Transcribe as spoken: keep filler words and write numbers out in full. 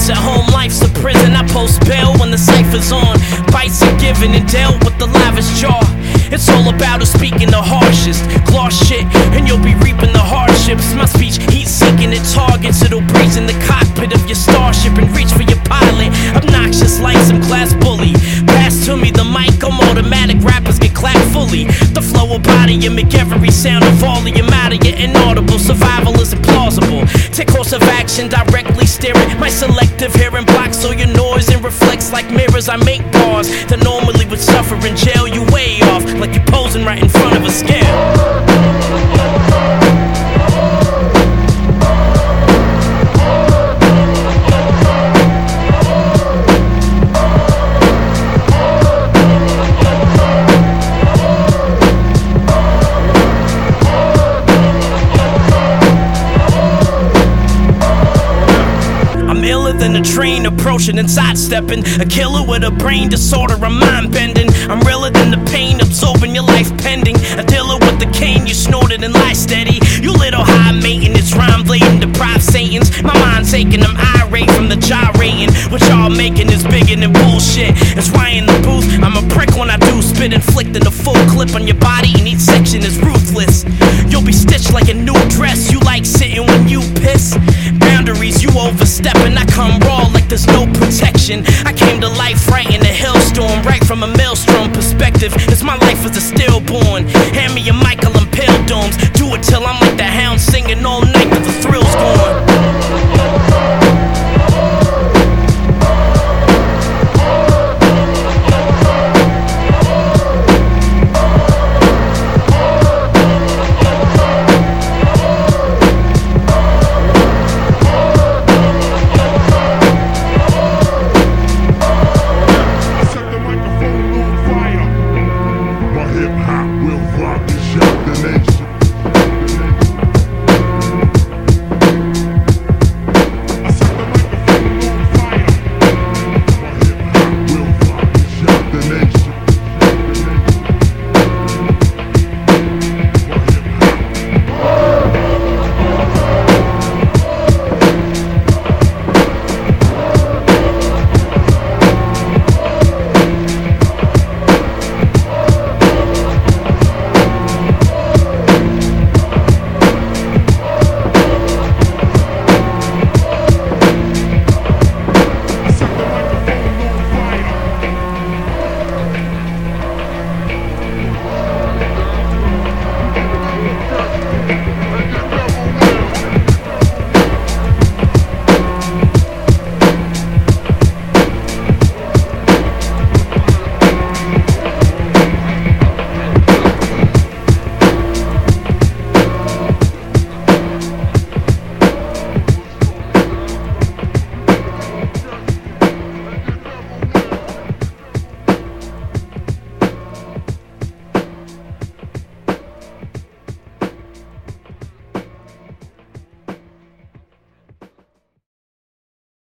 At home, life's a prison. I post bail when the cypher's on. Bites are given and dealt with the lavish jaw. It's all about who's speaking the harshest. Gloss shit, and you'll be reaping the hardships. My speech, heat seeking at targets. It'll breach in the cockpit of your starship and reach for your pilot. Obnoxious like some class bully. Pass to me the mic, I'm automatic. Rappers get clapped fully. The flow will body you, make every sound of volume out of you inaudible. Survival isn't plausible. Take course of action, directly steering. My selective hearing blocks all your noise and reflects like mirrors. I make bars that normally would suffer in jail. You way off, like you're posing right in front of a scale. Than a train approaching and sidestepping. A killer with a brain disorder, a mind bending. I'm realer than the pain, absorbing your life pending. A dealer with the cane, you snorted and lie steady. You little high maintenance, rhyme blatant, deprived Satans. My mind's aching, I'm irate from the gyrating. What y'all making is bigger than bullshit. It's why in the booth, I'm a prick when I do spit, inflicting a full clip on your body, and each section is ruthless. You'll be stitched like a new dress. You like sitting when you piss. Boundaries you overstepping, I come raw like there's no protection. I came to life right in a hailstorm, right from a maelstrom perspective. It's my life as a stillborn. Hand me a mic, I'll impale domes. Do it till I'm like the hound singing all night, but the thrill's gone.